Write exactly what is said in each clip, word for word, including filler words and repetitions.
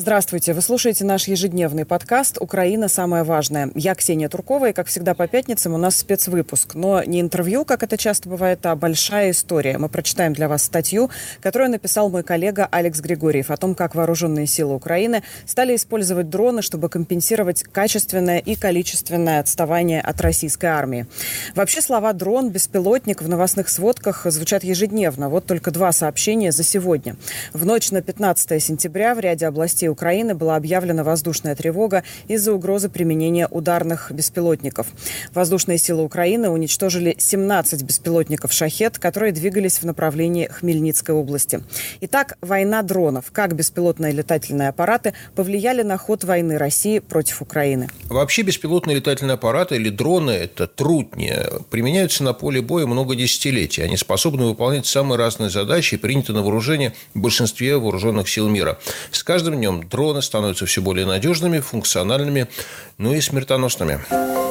Здравствуйте. Вы слушаете наш ежедневный подкаст «Украина. Самое важное». Я Ксения Туркова, и, как всегда, по пятницам у нас спецвыпуск. Но не интервью, как это часто бывает, а большая история. Мы прочитаем для вас статью, которую написал мой коллега Алекс Григорьев, о том, как вооруженные силы Украины стали использовать дроны, чтобы компенсировать качественное и количественное отставание от российской армии. Вообще слова «дрон», «беспилотник» в новостных сводках звучат ежедневно. Вот только два сообщения за сегодня. В ночь на пятнадцатое сентября в ряде областей Украины была объявлена воздушная тревога из-за угрозы применения ударных беспилотников. Воздушные силы Украины уничтожили семнадцать беспилотников «Шахед», которые двигались в направлении Хмельницкой области. Итак, война дронов. Как беспилотные летательные аппараты повлияли на ход войны России против Украины? Вообще беспилотные летательные аппараты или дроны – это трутни. Применяются на поле боя много десятилетий. Они способны выполнять самые разные задачи и приняты на вооружение в большинстве вооруженных сил мира. С каждым днем дроны становятся все более надежными, функциональными, ну и смертоносными.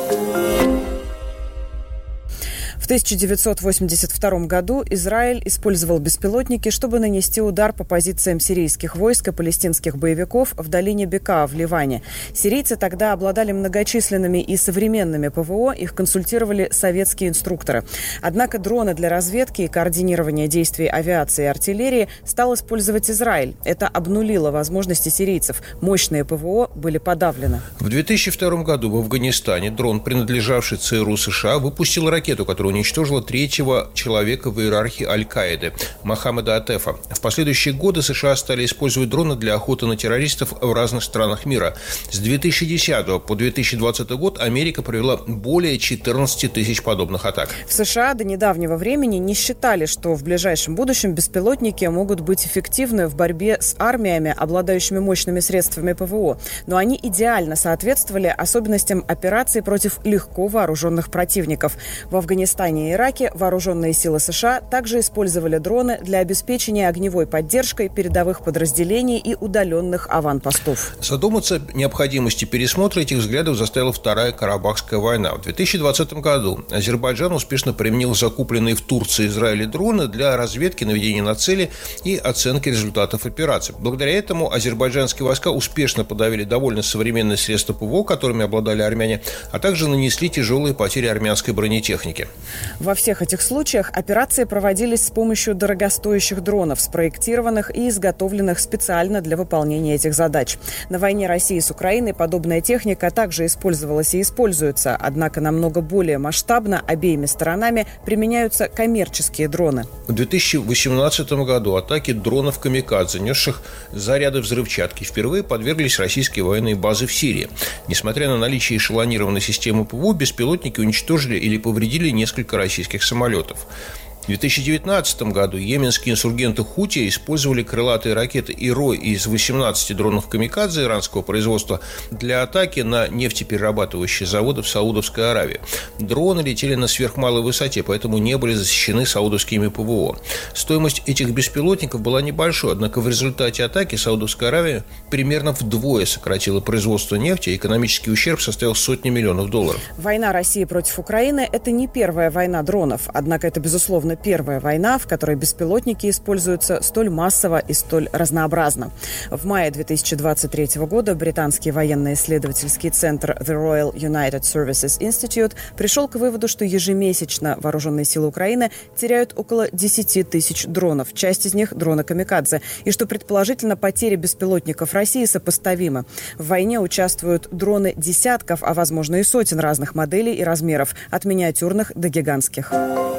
В тысяча девятьсот восемьдесят втором году Израиль использовал беспилотники, чтобы нанести удар по позициям сирийских войск и палестинских боевиков в долине Бекаа в Ливане. Сирийцы тогда обладали многочисленными и современными ПВО, их консультировали советские инструкторы. Однако дроны для разведки и координирования действий авиации и артиллерии стал использовать Израиль. Это обнулило возможности сирийцев. Мощные ПВО были подавлены. В две тысячи втором году в Афганистане дрон, принадлежавший ЦРУ США, выпустил ракету, которая уничтожила третьего человека в иерархии Аль-Каиды – Мохаммеда Атефа. В последующие годы США стали использовать дроны для охоты на террористов в разных странах мира. С две тысячи десятого по две тысячи двадцатый год Америка провела более четырнадцать тысяч подобных атак. В США до недавнего времени не считали, что в ближайшем будущем беспилотники могут быть эффективны в борьбе с армиями, обладающими мощными средствами ПВО. Но они идеально соответствовали особенностям операций против легко вооруженных противников. В Афганистане и Ираке вооруженные силы США также использовали дроны для обеспечения огневой поддержкой передовых подразделений и удаленных аванпостов. Задуматься о необходимости пересмотра этих взглядов заставила Вторая Карабахская война. В две тысячи двадцатом году Азербайджан успешно применил закупленные в Турции и Израиле дроны для разведки, наведения на цели и оценки результатов операций. Благодаря этому азербайджанские войска успешно подавили довольно современные средства ПВО, которыми обладали армяне, а также нанесли тяжелые потери армянской бронетехники. Во всех этих случаях операции проводились с помощью дорогостоящих дронов, спроектированных и изготовленных специально для выполнения этих задач. На войне России с Украиной подобная техника также использовалась и используется, однако намного более масштабно обеими сторонами применяются коммерческие дроны. В две тысячи восемнадцатом году атаки дронов «Камикадзе», несших заряды взрывчатки, впервые подверглись российские военные базы в Сирии. Несмотря на наличие эшелонированной системы ПВО, беспилотники уничтожили или повредили несколько российских самолетов. В две тысячи девятнадцатом году йеменские инсургенты Хути использовали крылатые ракеты «Ирой» из восемнадцати дронов «Камикадзе» иранского производства для атаки на нефтеперерабатывающие заводы в Саудовской Аравии. Дроны летели на сверхмалой высоте, поэтому не были защищены саудовскими ПВО. Стоимость этих беспилотников была небольшой, однако в результате атаки Саудовская Аравия примерно вдвое сократила производство нефти, и экономический ущерб составил сотни миллионов долларов. Война России против Украины – это не первая война дронов, однако это, безусловно, первая война, в которой беспилотники используются столь массово и столь разнообразно. В мае две тысячи двадцать третьего года британский военно-исследовательский центр The Royal United Services Institute пришел к выводу, что ежемесячно вооруженные силы Украины теряют около десяти тысяч дронов, часть из них – дроны «Камикадзе», и что, предположительно, потери беспилотников России сопоставимы. В войне участвуют дроны десятков, а, возможно, и сотен разных моделей и размеров, от миниатюрных до гигантских.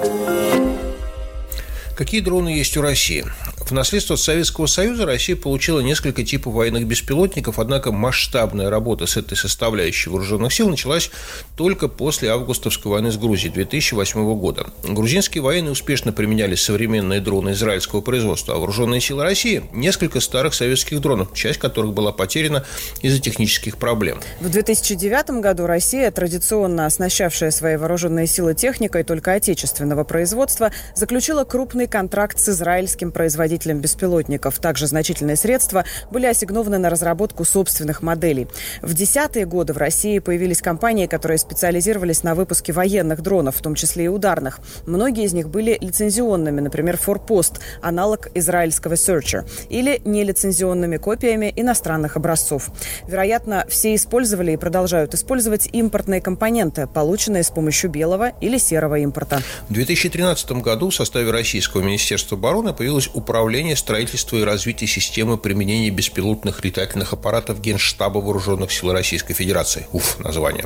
Какие дроны есть у России? В наследство от Советского Союза Россия получила несколько типов военных беспилотников, однако масштабная работа с этой составляющей вооруженных сил началась только после августовской войны с Грузией две тысячи восьмого года. Грузинские военные успешно применяли современные дроны израильского производства, а вооруженные силы России – несколько старых советских дронов, часть которых была потеряна из-за технических проблем. В две тысячи девятом году Россия, традиционно оснащавшая свои вооруженные силы техникой только отечественного производства, заключила крупный контракт с израильским производителем производителям беспилотников. Также значительные средства были ассигнованы на разработку собственных моделей. В десятые годы в России появились компании, которые специализировались на выпуске военных дронов, в том числе и ударных. Многие из них были лицензионными, например, «Форпост», аналог израильского «Searcher», или нелицензионными копиями иностранных образцов. Вероятно, все использовали и продолжают использовать импортные компоненты, полученные с помощью белого или серого импорта. В две тысячи тринадцатом году в составе Российского Министерства обороны появилось Управление строительства и развития системы применения беспилотных летательных аппаратов Генштаба Вооруженных сил Российской Федерации. Уф, название.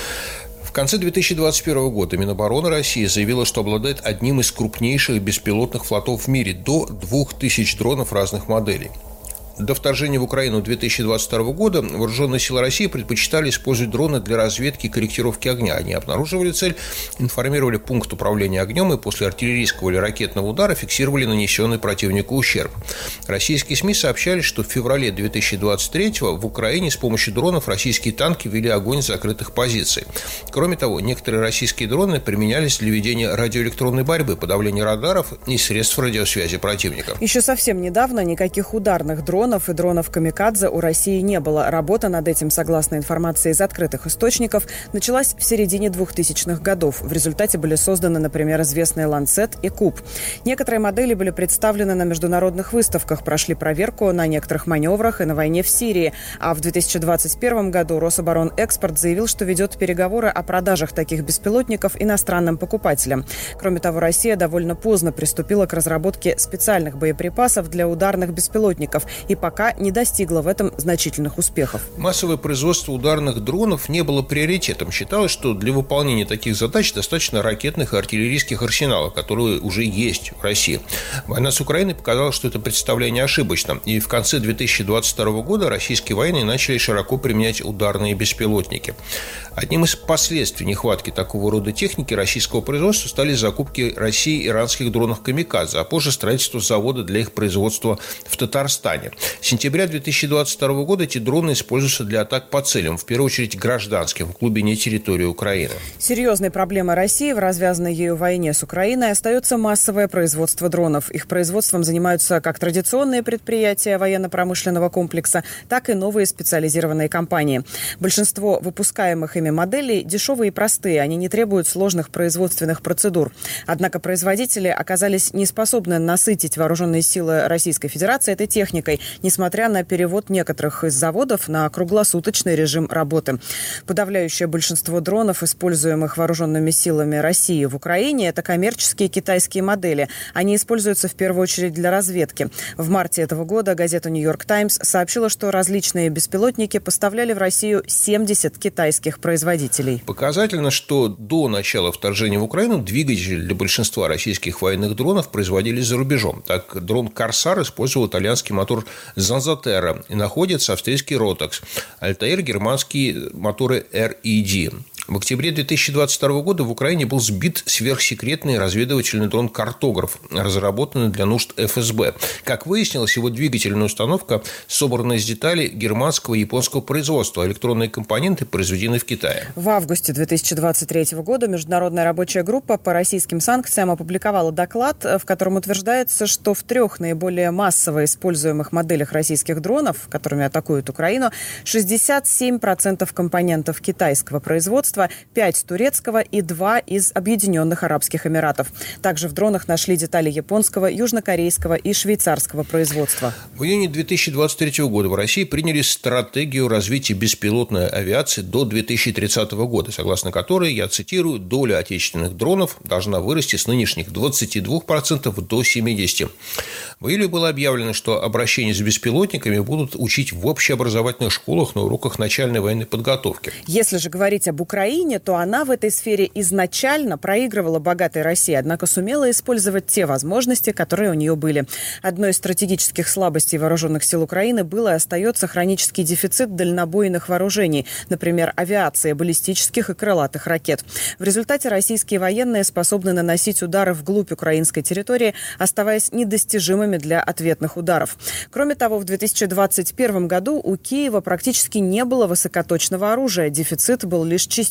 В конце две тысячи двадцать первого года Минобороны России заявила, что обладает одним из крупнейших беспилотных флотов в мире – до двух тысяч дронов разных моделей. До вторжения в Украину две тысячи двадцать второго года Вооруженные силы России предпочитали использовать дроны для разведки и корректировки огня. Они обнаруживали цель, информировали пункт управления огнем и после артиллерийского или ракетного удара фиксировали нанесенный противнику ущерб. Российские СМИ сообщали, что в феврале две тысячи двадцать третьего в Украине с помощью дронов российские танки вели огонь с закрытых позиций. Кроме того, некоторые российские дроны применялись для ведения радиоэлектронной борьбы, подавления радаров и средств радиосвязи противника. Еще совсем недавно никаких ударных дронов и дронов «Камикадзе» у России не было. Работа над этим, согласно информации из открытых источников, началась в середине двухтысячных годов. В результате были созданы, например, известные «Ланцет» и «Куб». Некоторые модели были представлены на международных выставках, прошли проверку на некоторых маневрах и на войне в Сирии. А в две тысячи двадцать первом году Рособоронэкспорт заявил, что ведет переговоры о продажах таких беспилотников иностранным покупателям. Кроме того, Россия довольно поздно приступила к разработке специальных боеприпасов для ударных беспилотников и пока не достигла в этом значительных успехов. Массовое производство ударных дронов не было приоритетом. Считалось, что для выполнения таких задач достаточно ракетных и артиллерийских арсеналов, которые уже есть в России. Война с Украиной показала, что это представление ошибочно. И в конце две тысячи двадцать второго года российские военные начали широко применять ударные беспилотники. Одним из последствий нехватки такого рода техники российского производства стали закупки России иранских дронов «Камикадзе», а позже строительство завода для их производства в Татарстане. С сентября две тысячи двадцать второго года эти дроны используются для атак по целям, в первую очередь гражданским, в глубине территории Украины. Серьезной проблемой России в развязанной ею войне с Украиной остается массовое производство дронов. Их производством занимаются как традиционные предприятия военно-промышленного комплекса, так и новые специализированные компании. Большинство выпускаемых ими моделей дешевые и простые, они не требуют сложных производственных процедур. Однако производители оказались не способны насытить вооруженные силы Российской Федерации этой техникой, несмотря на перевод некоторых из заводов на круглосуточный режим работы. Подавляющее большинство дронов, используемых вооруженными силами России в Украине, это коммерческие китайские модели. Они используются в первую очередь для разведки. В марте этого года газета «Нью-Йорк Таймс» сообщила, что различные беспилотники поставляли в Россию семьдесят китайских производителей. Показательно, что до начала вторжения в Украину двигатели для большинства российских военных дронов производились за рубежом. Так, дрон «Корсар» использовал итальянский мотор «Занзатерра» и находится австрийский «Ротекс», «Альтаир» – германские моторы эр и ди. В октябре две тысячи двадцать второго года в Украине был сбит сверхсекретный разведывательный дрон «Картограф», разработанный для нужд эф эс бэ. Как выяснилось, его двигательная установка собрана из деталей германского и японского производства, а электронные компоненты произведены в Китае. В августе две тысячи двадцать третьего года Международная рабочая группа по российским санкциям опубликовала доклад, в котором утверждается, что в трех наиболее массово используемых моделях российских дронов, которыми атакуют Украину, шестьдесят семь процентов компонентов китайского производства, пять турецкого и два из Объединенных Арабских Эмиратов. Также в дронах нашли детали японского, южнокорейского и швейцарского производства. В июне две тысячи двадцать третьего года в России приняли стратегию развития беспилотной авиации до две тысячи тридцатого года, согласно которой, я цитирую, доля отечественных дронов должна вырасти с нынешних двадцати двух процентов до семидесяти процентов. В июле было объявлено, что обращение с беспилотниками будут учить в общеобразовательных школах на уроках начальной военной подготовки. Если же говорить об Украине, то она в этой сфере изначально проигрывала богатой России, однако сумела использовать те возможности, которые у нее были. Одной из стратегических слабостей вооруженных сил Украины был и остается хронический дефицит дальнобойных вооружений, например, авиации, баллистических и крылатых ракет. В результате российские военные способны наносить удары вглубь украинской территории, оставаясь недостижимыми для ответных ударов. Кроме того, в две тысячи двадцать первом году у Киева практически не было высокоточного оружия. Дефицит был лишь частичный.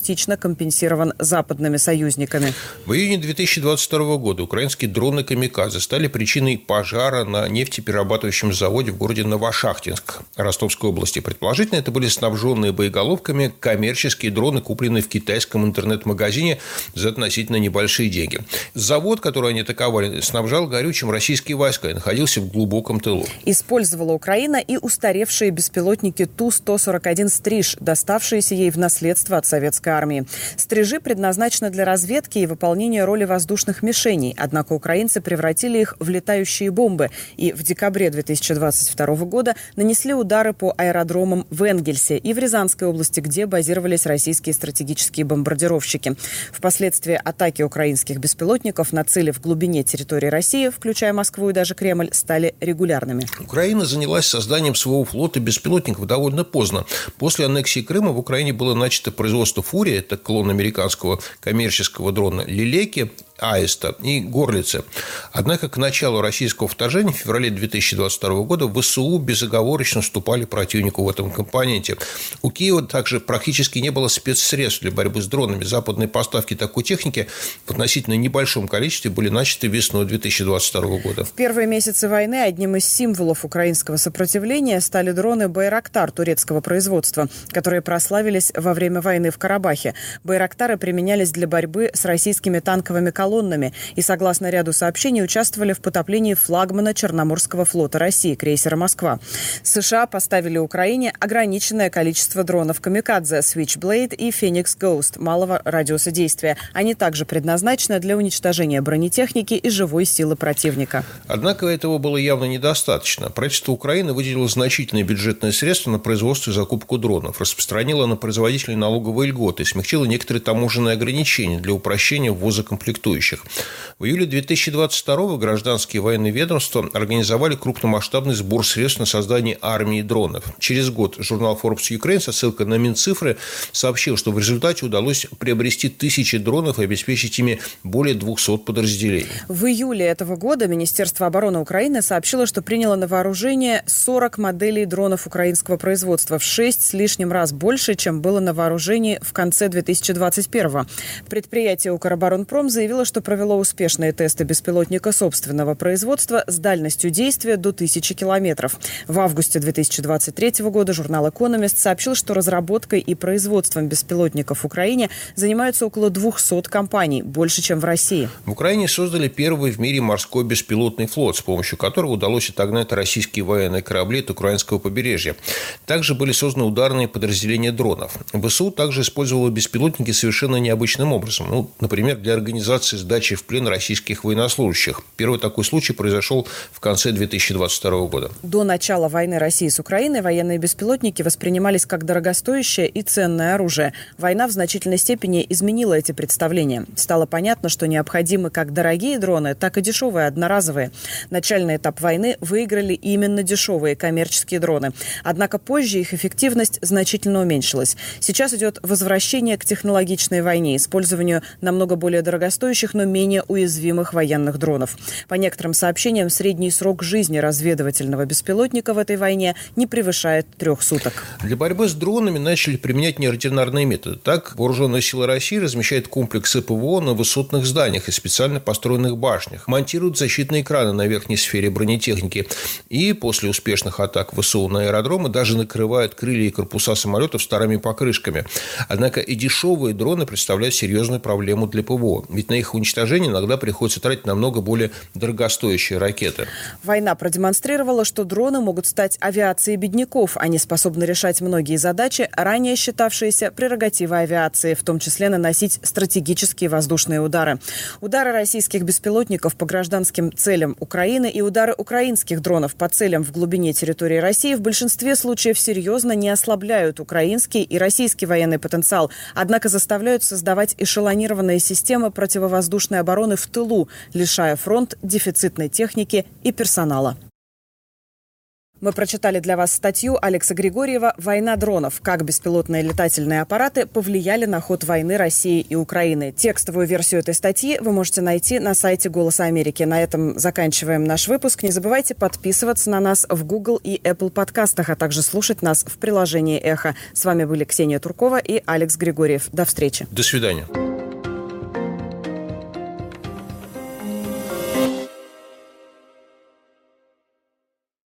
частично компенсирован западными союзниками. В июне две тысячи двадцать второго года украинские дроны «Камикадзе» стали причиной пожара на нефтеперерабатывающем заводе в городе Новошахтинск Ростовской области. Предположительно, это были снабженные боеголовками коммерческие дроны, купленные в китайском интернет-магазине за относительно небольшие деньги. Завод, который они атаковали, снабжал горючим российские войска и находился в глубоком тылу. Использовала Украина и устаревшие беспилотники Ту сто сорок один «Стриж», доставшиеся ей в наследство от советской армии. «Стрижи» предназначены для разведки и выполнения роли воздушных мишеней, однако украинцы превратили их в летающие бомбы и в декабре две тысячи двадцать второго года нанесли удары по аэродромам в Энгельсе и в Рязанской области, где базировались российские стратегические бомбардировщики. Впоследствии атаки украинских беспилотников на цели в глубине территории России, включая Москву и даже Кремль, стали регулярными. Украина занялась созданием своего флота беспилотников довольно поздно. После аннексии Крыма в Украине было начато производство «Фурия», это клон американского коммерческого дрона «Лелеки», «Аиста» и «Горлицы». Однако к началу российского вторжения в феврале две тысячи двадцать второго года ВСУ безоговорочно уступали противнику в этом компоненте. У Киева также практически не было спецсредств для борьбы с дронами. Западные поставки такой техники в относительно небольшом количестве были начаты весной две тысячи двадцать второго года. В первые месяцы войны одним из символов украинского сопротивления стали дроны «Байрактар» турецкого производства, которые прославились во время войны в Карабахе. «Байрактары» применялись для борьбы с российскими танковыми колоннами колоннами и, согласно ряду сообщений, участвовали в потоплении флагмана Черноморского флота России, крейсера «Москва». США поставили Украине ограниченное количество дронов «Камикадзе», «Switchblade» и «Phoenix Ghost» малого радиуса действия. Они также предназначены для уничтожения бронетехники и живой силы противника. Однако этого было явно недостаточно. Правительство Украины выделило значительные бюджетные средства на производство и закупку дронов, распространило на производителей налоговые льготы, смягчило некоторые таможенные ограничения для упрощения ввоза комплектующих. В июле две тысячи двадцать второго гражданские военные ведомства организовали крупномасштабный сбор средств на создание армии дронов. Через год журнал Forbes Ukraine со ссылкой на Минцифры сообщил, что в результате удалось приобрести тысячи дронов и обеспечить ими более двухсот подразделений. В июле этого года Министерство обороны Украины сообщило, что приняло на вооружение сорок моделей дронов украинского производства, в шесть с лишним раз больше, чем было на вооружении в конце две тысячи двадцать первого. Предприятие «Укроборонпром» заявило, что провело успешные тесты беспилотника собственного производства с дальностью действия до тысячи километров. В августе две тысячи двадцать третьего года журнал «Экономист» сообщил, что разработкой и производством беспилотников в Украине занимаются около двухсот компаний, больше, чем в России. В Украине создали первый в мире морской беспилотный флот, с помощью которого удалось отогнать российские военные корабли от украинского побережья. Также были созданы ударные подразделения дронов. ВСУ также использовало беспилотники совершенно необычным образом. Ну, например, для организации сдачи в плен российских военнослужащих. Первый такой случай произошел в конце две тысячи двадцать второго года. До начала войны России с Украиной военные беспилотники воспринимались как дорогостоящее и ценное оружие. Война в значительной степени изменила эти представления. Стало понятно, что необходимы как дорогие дроны, так и дешевые одноразовые. Начальный этап войны выиграли именно дешевые коммерческие дроны. Однако позже их эффективность значительно уменьшилась. Сейчас идет возвращение к технологичной войне, использованию намного более дорогостоящих, но менее уязвимых военных дронов. По некоторым сообщениям, средний срок жизни разведывательного беспилотника в этой войне не превышает трех суток. Для борьбы с дронами начали применять неординарные методы. Так, Вооруженные силы России размещают комплексы ПВО на высотных зданиях и специально построенных башнях, монтируют защитные экраны на верхней сфере бронетехники и после успешных атак ВСУ на аэродромы даже накрывают крылья и корпуса самолетов старыми покрышками. Однако и дешевые дроны представляют серьезную проблему для ПВО, ведь на их уничтожение иногда приходится тратить намного более дорогостоящие ракеты. Война продемонстрировала, что дроны могут стать авиацией бедняков. Они способны решать многие задачи, ранее считавшиеся прерогативой авиации, в том числе наносить стратегические воздушные удары. Удары российских беспилотников по гражданским целям Украины и удары украинских дронов по целям в глубине территории России в большинстве случаев серьезно не ослабляют украинский и российский военный потенциал, однако заставляют создавать эшелонированные системы противовоздушной обороны в тылу, лишая фронт дефицитной техники и персонала. Мы прочитали для вас статью Алекса Григорьева «Война дронов. Как беспилотные летательные аппараты повлияли на ход войны России и Украины». Текстовую версию этой статьи вы можете найти на сайте «Голоса Америки». На этом заканчиваем наш выпуск. Не забывайте подписываться на нас в Google и Apple подкастах, а также слушать нас в приложении «Эхо». С вами были Ксения Туркова и Алекс Григорьев. До встречи. До свидания.